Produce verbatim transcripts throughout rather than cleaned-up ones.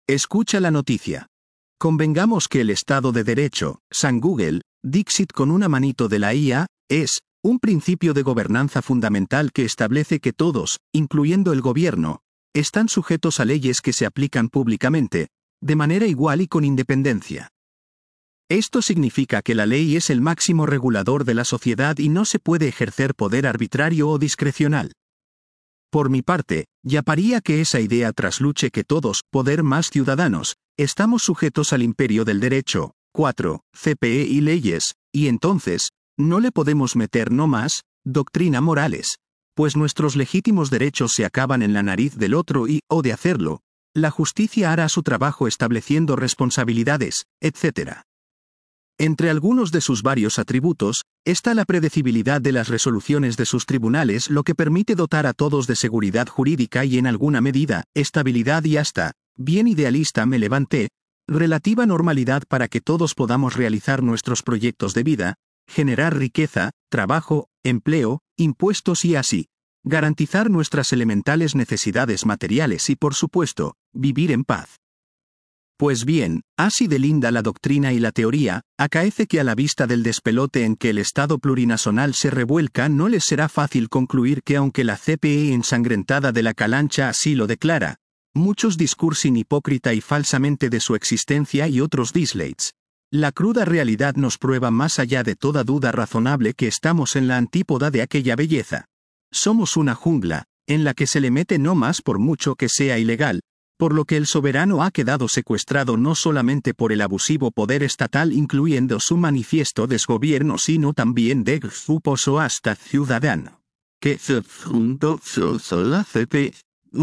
Escucha la noticia. Convengamos que el Estado de Derecho, San Google, Dixit con una manito de la I A, es un principio de gobernanza fundamental que establece que todos, incluyendo el gobierno, están sujetos a leyes que se aplican públicamente, de manera igual y con independencia. Esto significa que la ley es el máximo regulador de la sociedad y no se puede ejercer poder arbitrario o discrecional. Por mi parte, llamaría que esa idea trasluche que todos, poder más ciudadanos, estamos sujetos al imperio del derecho, cuatro, C P E y leyes, y entonces, no le podemos meter no más, doctrina morales, pues nuestros legítimos derechos se acaban en la nariz del otro y, o de hacerlo, la justicia hará su trabajo estableciendo responsabilidades, etcétera. Entre algunos de sus varios atributos, está la predecibilidad de las resoluciones de sus tribunales, lo que permite dotar a todos de seguridad jurídica y en alguna medida, estabilidad y hasta, bien idealista me levanté, relativa normalidad para que todos podamos realizar nuestros proyectos de vida, generar riqueza, trabajo, empleo, impuestos y así, garantizar nuestras elementales necesidades materiales y por supuesto, vivir en paz. Pues bien, así de linda la doctrina y la teoría, acaece que a la vista del despelote en que el Estado plurinacional se revuelca no les será fácil concluir que aunque la C P E ensangrentada de la Calancha así lo declara, muchos discursin hipócrita y falsamente de su existencia y otros disleights, la cruda realidad nos prueba más allá de toda duda razonable que estamos en la antípoda de aquella belleza. Somos una jungla, en la que se le mete no más por mucho que sea ilegal, por lo que el soberano ha quedado secuestrado no solamente por el abusivo poder estatal incluyendo su manifiesto desgobierno sino también de grupos o hasta ciudadano. Que se fundó la C P E.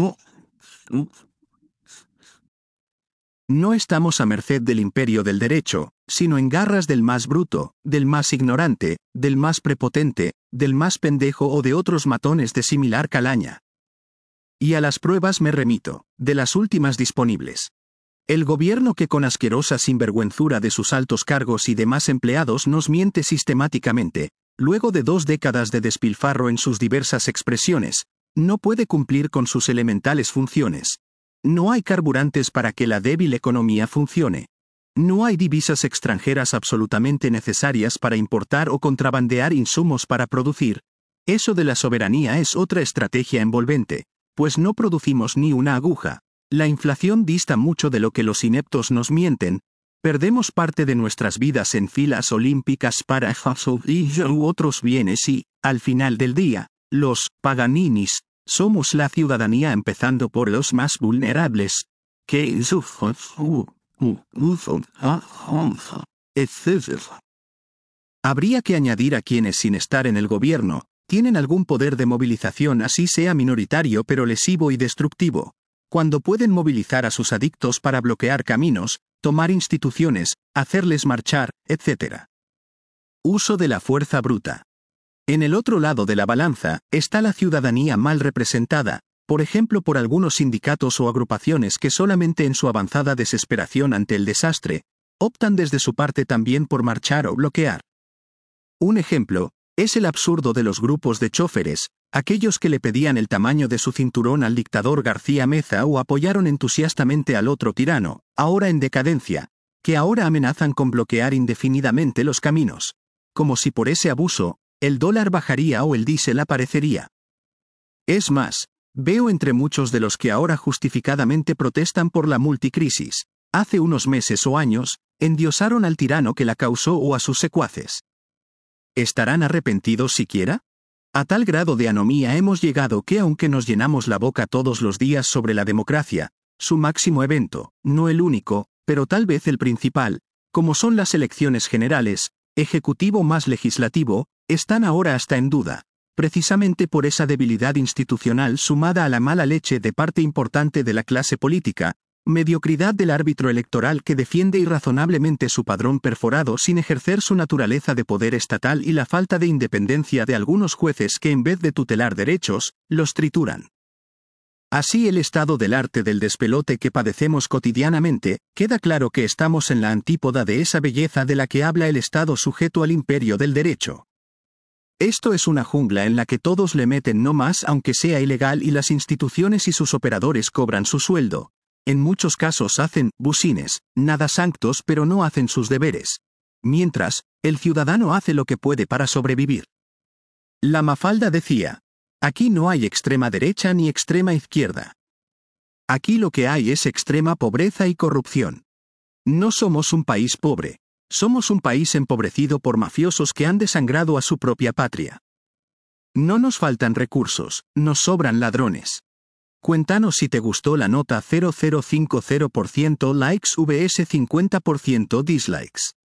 No estamos a merced del imperio del derecho, sino en garras del más bruto, del más ignorante, del más prepotente, del más pendejo o de otros matones de similar calaña. Y a las pruebas me remito, de las últimas disponibles. El gobierno que con asquerosa sinvergüenzura de sus altos cargos y demás empleados nos miente sistemáticamente, luego de dos décadas de despilfarro en sus diversas expresiones, no puede cumplir con sus elementales funciones. No hay carburantes para que la débil economía funcione. No hay divisas extranjeras absolutamente necesarias para importar o contrabandear insumos para producir. Eso de la soberanía es otra estrategia envolvente, pues no producimos ni una aguja. La inflación dista mucho de lo que los ineptos nos mienten. Perdemos parte de nuestras vidas en filas olímpicas para gasolina u otros bienes y, al final del día, los paganinis, somos la ciudadanía empezando por los más vulnerables. Que etcétera. Habría que añadir a quienes sin estar en el gobierno, tienen algún poder de movilización así sea minoritario pero lesivo y destructivo, cuando pueden movilizar a sus adictos para bloquear caminos, tomar instituciones, hacerles marchar, etcétera. Uso de la fuerza bruta. En el otro lado de la balanza, está la ciudadanía mal representada, por ejemplo por algunos sindicatos o agrupaciones que solamente en su avanzada desesperación ante el desastre, optan desde su parte también por marchar o bloquear. Un ejemplo, es el absurdo de los grupos de chóferes, aquellos que le pedían el tamaño de su cinturón al dictador García Meza o apoyaron entusiastamente al otro tirano, ahora en decadencia, que ahora amenazan con bloquear indefinidamente los caminos. Como si por ese abuso, el dólar bajaría o el diésel aparecería. Es más, veo entre muchos de los que ahora justificadamente protestan por la multicrisis, hace unos meses o años, endiosaron al tirano que la causó o a sus secuaces. ¿Estarán arrepentidos siquiera? A tal grado de anomía hemos llegado que aunque nos llenamos la boca todos los días sobre la democracia, su máximo evento, no el único, pero tal vez el principal, como son las elecciones generales, ejecutivo más legislativo, están ahora hasta en duda, precisamente por esa debilidad institucional sumada a la mala leche de parte importante de la clase política, mediocridad del árbitro electoral que defiende irrazonablemente su padrón perforado sin ejercer su naturaleza de poder estatal y la falta de independencia de algunos jueces que en vez de tutelar derechos, los trituran. Así el estado del arte del despelote que padecemos cotidianamente, queda claro que estamos en la antípoda de esa belleza de la que habla el Estado sujeto al imperio del derecho. Esto es una jungla en la que todos le meten no más aunque sea ilegal y las instituciones y sus operadores cobran su sueldo. En muchos casos hacen busines, nada sanctos, pero no hacen sus deberes. Mientras, el ciudadano hace lo que puede para sobrevivir. La Mafalda decía: aquí no hay extrema derecha ni extrema izquierda. Aquí lo que hay es extrema pobreza y corrupción. No somos un país pobre. Somos un país empobrecido por mafiosos que han desangrado a su propia patria. No nos faltan recursos, nos sobran ladrones. Cuéntanos si te gustó la nota cero coma cero cinco cero por ciento likes vs cincuenta por ciento dislikes.